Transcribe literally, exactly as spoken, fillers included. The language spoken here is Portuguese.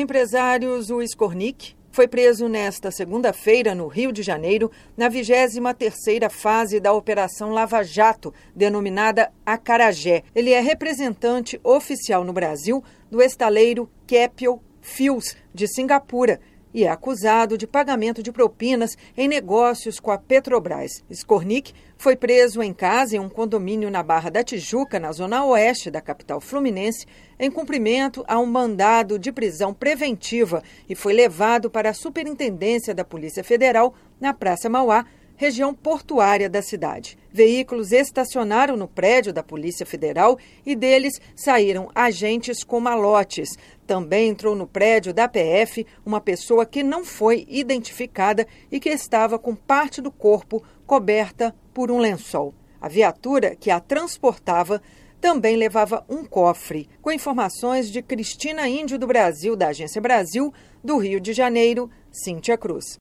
empresário Zui Skornik foi preso nesta segunda-feira no Rio de Janeiro, na vigésima terceira fase da Operação Lava Jato, denominada Acarajé. Ele é representante oficial no Brasil do estaleiro Keppel FEELS, de Singapura, e é acusado de pagamento de propinas em negócios com a Petrobras. Skornik foi preso em casa em um condomínio na Barra da Tijuca, na zona oeste da capital fluminense, em cumprimento a um mandado de prisão preventiva e foi levado para a Superintendência da Polícia Federal na Praça Mauá, região portuária da cidade. Veículos estacionaram no prédio da Polícia Federal e deles saíram agentes com malotes. Também entrou no prédio da P F uma pessoa que não foi identificada e que estava com parte do corpo coberta por um lençol. A viatura que a transportava também levava um cofre. Com informações de Cristina Índio do Brasil, da Agência Brasil, do Rio de Janeiro, Cíntia Cruz.